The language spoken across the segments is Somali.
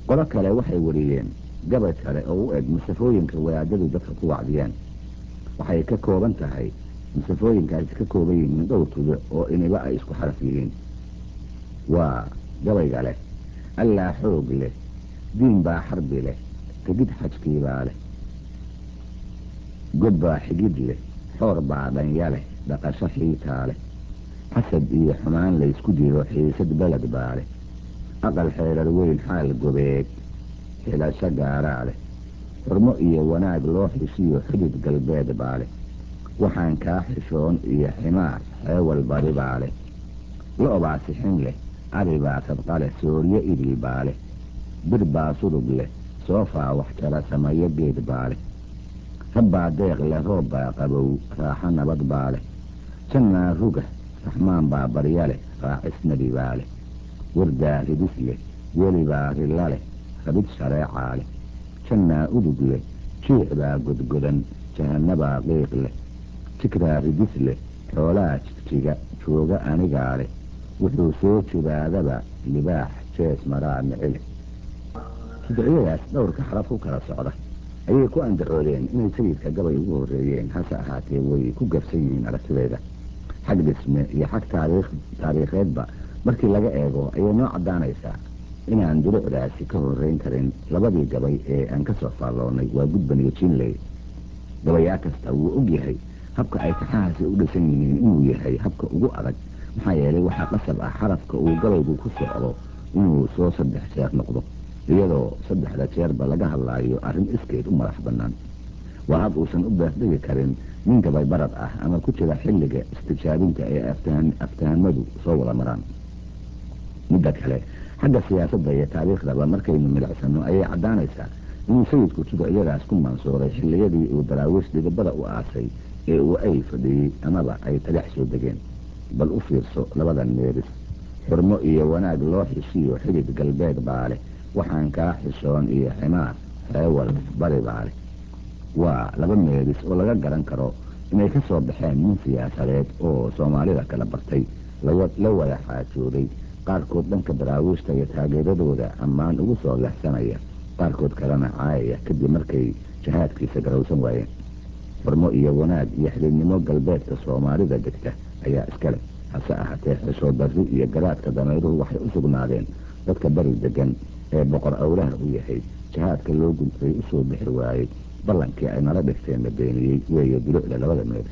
qolo kale waxay wariyeen gabay kale oo u eg masafooyinka wadaadadu dadka ku wacdiyaan. waxay ka kooban tahay masafooyinkaasi ka kooban yihiin dhowr tuduc oo iniba ay isku xaraf yihiin. waa gabayga leh allaa xoog leh, diin baa xarbi leh, tegid xajkiibaa leh, god baa xigid leh, xoor baa dhanya leh, dhaqasho xiitaa leh, xasad iyo xumaan laysku jiro xiisad beled baa leh, aqal xeerar weyn xaal gobeed xilasho gaaraa leh, xurmo iyo wanaag loo xisiyo xidid galbeed baa leh, waxaan kaa xishoon iyo ximaar xeewal bari baa leh, lo-baa sixin leh, ari baa sadqa leh, sooryo idil baa leh, bir baa surug leh, soofaa wax jara samayo geed baa leh, rabbaa deeq leh, roob baa qabow, raaxo nabad baa leh, jannaa ruga, raxmaan baa barya leh, raacis nebi baa leh, wardaa ridis leh, weli baa rilla leh, rabid shareecaa leh, jannaa udug leh, jiic baa godgodan, jahannabaa qiiq leh, jikraa ridis leh, xoolaa jigjiga jooga anigaa leh, wuxuu soo jibaadaba libaax jees maraa mici leh. tudciyadaas dhowrka xaraf ku kala socda ayay ku andacoodeen inay sayidka gabay ugu horreeyeen. hase ahaatee way ku gabsan yihiin aragtideeda. xag dhisme iyo xag taariikheedba markii laga eego ayay noo caddaanaysaa inaan durucdaasi ka horreyn karin labadii gabay ee aan ka soo faalloonnay. waa gudban iyo jiinley. gabayaa kasta wuu og yahay habka ay taxahaasi u dhisan yihiin inuu yahay habka ugu adag, maxaa yeelay waxaa qasab ah xarafka uu gabaygu ku socdo inuu soo 3 jeer noqdo, iyadoo 3da jeerba laga hadlaayo arrin iskeed u madax bannaan. waa hab uusan u beesdhigi karin nin gabay barad ah ama ku jira xilliga istijaabinta ee aftahamadu soo wada maraan. midda kale, xagga siyaasadda iyo taariikhdaba markaynu milicsano ayay caddaanaysaa inuu sayidku tudciyadaas ku mansuuray xilliyadii uu daraawiish dhidibada u aasay ee uu ay fadhiyey amaba ay talex soo degeen. bal u fiirso labadan meeris: xurmo iyo wanaag loo xisiyo xidid galbeed baa leh, waxaan kaa xishoon iyo ximaar xeewal bari baa leh. waa 2 meeris oo laga garan karo inay ka soo baxeen nin siyaasadeed oo soomaalida kala bartay, la wada xaajooday, qaarkood dhanka daraawiishta iyo taageeradooda ammaan ugu soo lexsanaya, qaarkood kalena caayaya kadib markay jihaadkiisa garowsan waayeen. xurmo iyo wanaag iyo xididnimo galbeedka soomaalida degta ayaa iska leh. hase ahaatee xishood darri iyo garaadka dameeruhu waxay u sugnaadeen dadka bari degan ee boqor awlaha u yahay. jihaadka loo gudbay u soo bixi waayey, ballankii ay nala dhigteen la beeniyey weeye dulucda 2 meeris.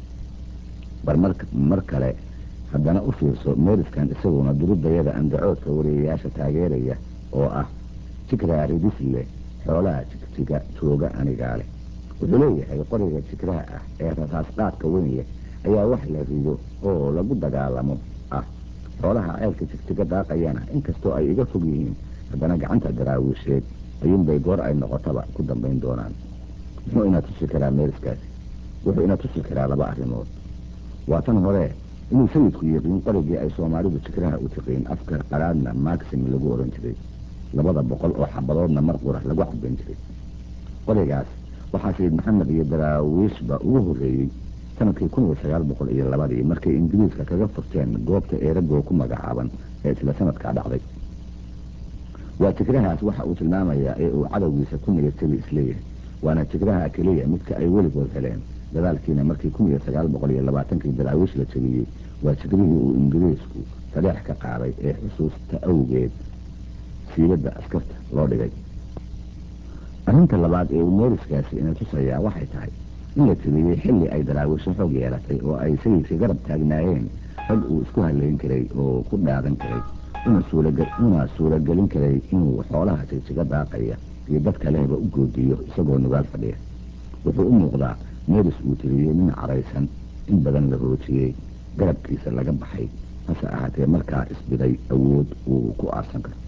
mar kale haddana u fiirso meeriskan isaguna durudayada andacoodka wariyayaasha taageeraya oo ah jikraa ridis leh, xoolaha jigjiga jooga anigaa leh. wuxuu leeyahay qoriga jikraha ah ee rasaasqaadka weyn leh ayaa wax la rido oo lagu dagaalamo ah. xoolaha ceelka jigjiga daaqayana inkastoo ay iga fog yihiin, haddana gacanta daraawiisheed ayuunbay goor ay noqotaba ku dambayn doonaan. muxuu ina tusi karaa meeriskaasi? wuxuu ina tusi karaa 2 arrimood. waa tan hore, inuu sayidku yiqiin qorigii ay soomaalidu jikraha u tiqiin, afka qaraadna maxim lagu oran jiray, 200 oo xabadoodna mar qura lagu cabayn jiray. qorigaas waxaa sayid maxamed iyo daraawiishba ugu horreeyey sanadkii 1902 markay ingiriiska kaga furteen goobta eeragoo ku magacaaban ee isla sanadkaa dhacday. waa jikrahaas waxa uu tilmaamayaa ee uu cadowgiisa ku niyadsabi isleeyahay. waana jikraha keliya midka ay weligood heleen. dadaalkiina markii 1920 daraawiish la jabiyey, waa jikrihii uu ingiriisku taleex ka qaaday ee xusuusta awgeed siibadda askarta loo dhigay. arrinta labaad ee uu meeriskaasi ina tusayaa waxay tahay in la tiriyey xilli ay daraawiisho xoog yeelatay oo ay sayidka garab taagnaayeen rag uu isku halayn karay oo ku dhaadan karay, una suuragelin karay inuu xoolaha jigjiga daaqaya iyo dad kaleba u goodiyo isagoo nugaal fadhiya. wuxuu u muuqdaa meeris uu tiriyey nin caraysan, in badan la hoojiyey, garabkiisa laga baxay, hase ahaatee markaa isbiday awood uu ku aarsan karo.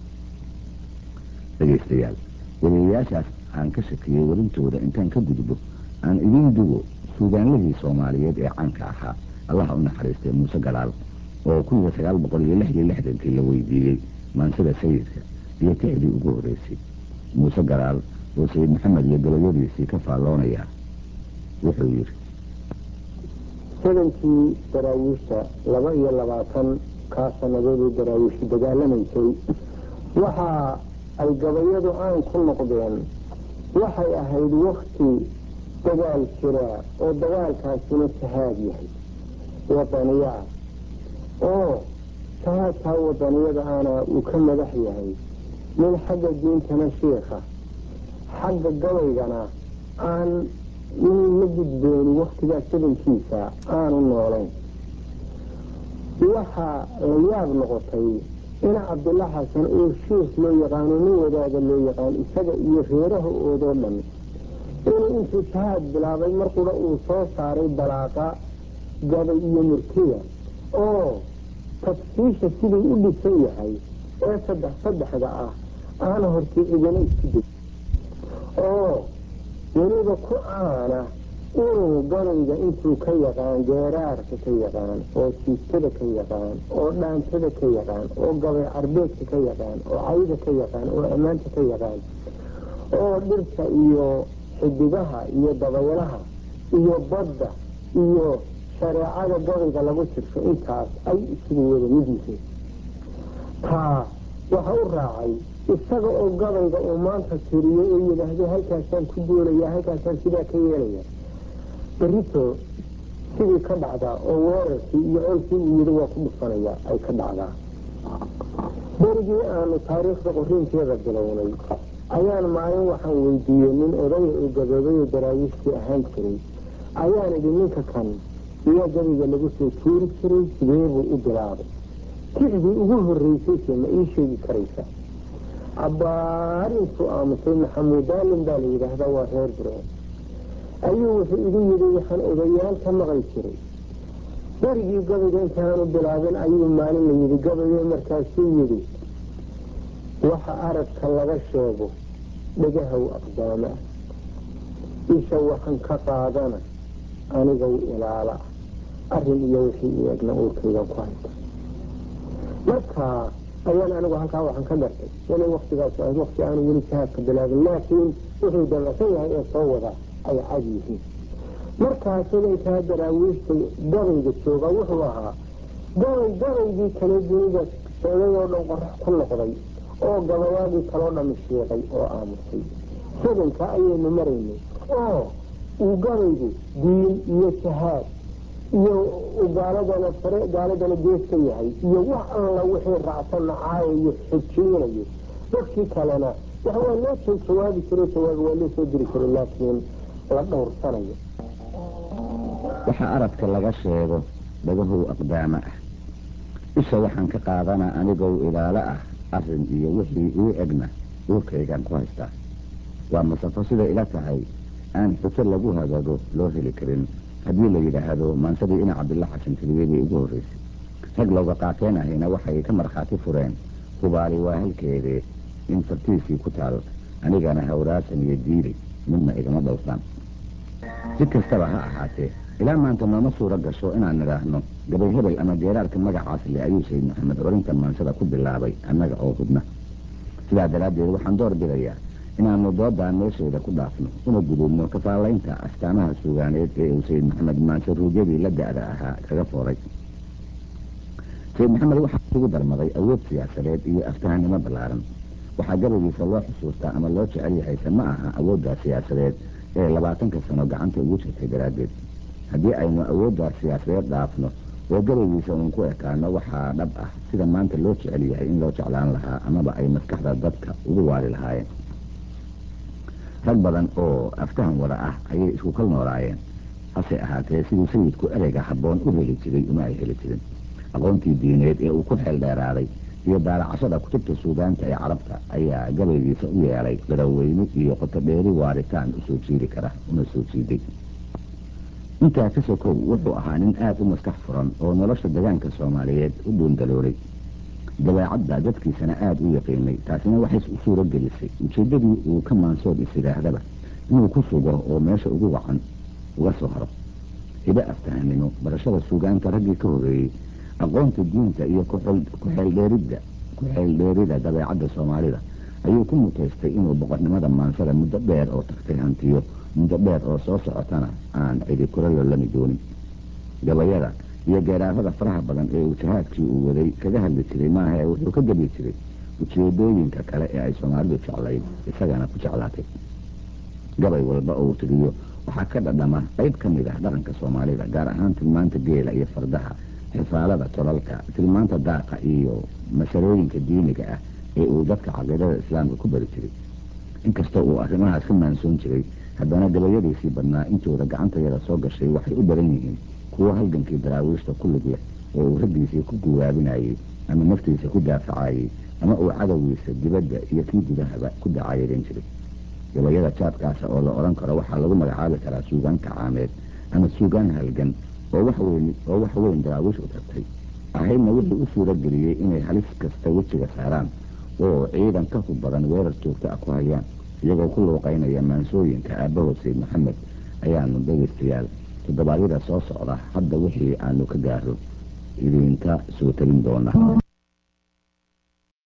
dhegaystayaal, wariyayaashaas aan ka shakiyey warintooda intaan ka gudbo, aan idiin dugo suugaanladii soomaaliyeed ee caanka ahaa. allaha u naxariistay muuse galaal oo 1966 la weydiiyey maansida sayidka iyo tixdii ugu horreysay. muuse galaal oo sayid maxamed iyo gabayadiisii ka faalloonaya wuxuu yidhi: sadankii daraawiishta 22 kaa sannadoodii daraawiishu dagaalamaysay waxaa ay gabayadu aan ku noqdeen waxay ahayd wakti dagaal jiraa oo dagaalkaasina jahaad yahay wadaniya ah oo jahaadkaa wadaniyada ana uu ka madax yahay nin xagga diintana shiikha xagga gabaygana aan nin la gudbooni waktigaa sabankiisa aanu noolayn. waxaa la yaab noqotay in cabdulla xasan oo shiikh loo yaqaano nin wadaada loo yaqaan isaga iyo reeraha oodoo dhan inuu intuu jahaad bilaabay markuna uu soo saaray balaaqa gabay iyo murtiya oo tafsiisha siduu u dhisan yahay ee saddexda ah aana hortii cidina isku day oo weliba ku aana inuu gabayga intuu ka yaqaan geeraarka ka yaqaan oo siistada ka yaqaan oo dhaantada ka yaqaan oo gabay carbeedka ka yaqaan oo cayda ka yaqaan oo ammaanta ka yaqaan oo dhirta iyo xidigaha iyo dabaylaha iyo badda iyo shareecada gabayga lagu jirto intaas ay isugu wada mid yihiin. taa waxa u raacay isaga oo gabayga uu maanta tiriyo oo yidhaahdo halkaasaan ku duulaya halkaasaan sidaa ka yeelaya berito sidii ka dhacdaa oo weerarkii iyo colkii uu yidhi waa ku dhufanaya ay ka dhacdaa. berigii aanu taariikhda qoriinkeeda bilownay ayaan maalin waxaan weydiiyey nin odaya oo gaboobay oo daraawiishtii ahaan jiray ayaan idhi ninka kan iyo gabayga lagu soo tuuri jiray sidee buu u bilaabay kicdii ugu horreysayse ma ii sheegi karaysa. abbaarintuu aamusay maxamuud daalin baa la yidhaahdaa waa reer bureen ayuu wuxuu igu yidhi waxaan odayaal ka maqli jiray berigii gabayga intaanu bilaabin ayuu maalin la yidhi gabayo markaasuu yidhi waxa aragka laga sheego dhagahow aqdaama ah isha waxaan ka qaadana anigow ilaala arrin iyo wixii u egna uurkaygan ku haysta. markaa ayaan anigu halkaa waxaan ka gartay inay waktigaas ahayd wakti aanu weli jahaadka bilaabin laakiin wuxuu dabacsan yahay ee soo wadaa ay cad yihiin. markaas inankaa daraawiishta gabayga jooga wuxuu ahaa gabaygii kale dunida socday oo dhan qorax ku noqday oo gabayaadii kaloo dhami sheeqay oo aamusay sabanka ayaynu maraynay oo uu gabaygu diin iyo jahaad iyo gaaladana gees ka yahay iyo wax alla wixii raacsan nacaayayo xojiynayo dadkii kalena wax waa loo soo jawaabi jiray jawaab waa loo soo diri jiray laakiin la dhowrsanayo. waxa aradka laga sheego dhagahow aqdaama ah isha waxaan ka qaadana anigow ilaalo ah arrin iyo wixii ii egna uurkaygan ku haystaa. waa masafo sida ila tahay aan xujo lagu hagaago loo heli karin haddii la yidhaahdo maansadii ina cabdilla xasan tiriyadii ugu horreysay rag looga qaateen ahayna waxay ka markhaati fureen hubaali waa halkeedee in fartiisii ku taal anigana hawraasan iyo diiday midna igama dhowrsaan. si kastaba ha ahaatee ilaa maanta nooma suuro gasho inaan nidhaahno gabay hebel ama geeraarka magacaas le ayuu sayid maxamed orinta maansada ku bilaabay annaga oo hubna. sidaa daraaddeed waxaan door bidayaa inaanu doodaa meesheeda ku dhaafno una gudubno kafaalaynta astaamaha suugaaneed ee uu sayid maxamed maanse ruugyadii la da-da ahaa kaga fooray. sayid maxamed waxaa isugu darmaday awood siyaasadeed iyo aftahanimo ballaaran. waxaa gabaygiisa loo xusuustaa ama loo jecel yahayse ma aha awooddaa siyaasadeed ee 20 sano gacanta ugu jirtay daraaddeed. haddii aynu awooddaa siyaasadeed dhaafno oo gabaygiisa uun ku ekaano waxaa dhab ah sida maanta loo jecel yahay in loo jeclaan lahaa amaba ay maskaxda dadka ugu waali lahaayeen. rag badan oo aftahan wada ah ayay isku kal noolaayeen. hase ahaatee siduu sayidku ereyga habboon u heli jiray uma ay heli jirin. aqoontii diineed ee uu ku xeel dheeraaday iyo daalacashada kutubta suugaanta ee carabta ayaa gabaygiisa u yeelay daraweyne iyo qotodheeri waaritaan usoo jiidi kara una soo jiiday. intaa ka sokow wuxuu ahaa nin aada u maskax furan oo nolosha degaanka soomaaliyeed u dhuundaloolay dabeecadda dadkiisana aada u yaqiinay. taasina waxay u suuro gelisay ujeeddadii uu ka maansood is yidhaahdaba inuu ku sugo oo meesha ugu wacan uga soo haro. hibe aftahanimo barashada suugaanta raggii ka horeeyey aqoonta diinta iyo ku-xeeldheerida dabeecadda soomaalida ayuu ku mutaystay inuu boqornimada maansada muddo dheer oo tagtay hantiyo muddo dheer oo soo socotana aan cidi kula lolami doonin. gabayada iyo geeraarada faraha badan ee uu jahaadkii uu waday kaga hadli jiray maaha ee wuxuu ka gabi jiray ujeedooyinka kale ee ay soomaalidu jeclayd isagana ku jeclaatay. gabay walba oo uu tiriyo waxaa ka dhadhama qayb ka mid ah dhaqanka soomaalida, gaar ahaan tilmaanta geela iyo fardaha, xifaalada tolalka, tilmaanta daaqa iyo masalooyinka diiniga ah ee uu dadka caqiidada islaamka ku bari jiray. inkastoo uu arrimahaas ka maansoon jiray, haddana gabayadiisii badnaa intooda gacantayada soo gashay waxay u badan yihiin kuwo halgankii daraawiishta ku lug leh oo uu raggiisii ku guwaabinayey ama naftiisa ku daafacayey ama uu cadowgiisa dibadda iyo kii gudahaba ku dacaayadan jiray. gabayada jaadkaasa oo la odhan karo waxaa lagu magacaabi karaa suugaan kacaameed ama suugaan halgan oo wax weyn daraawiish u tartay, ahaydna wixii u suuro geliyey inay halis kasta wejiga saaraan oo ciidan ka hub badan weerar joogto ah ku hayaan, iyagoo ku luuqaynaya maansooyinka aabbahood sayid maxamed ayaanu dhegaystayaal toddobaadyada soo socda hadda wixii aanu ka gaaro idinka soo tabin doonaa.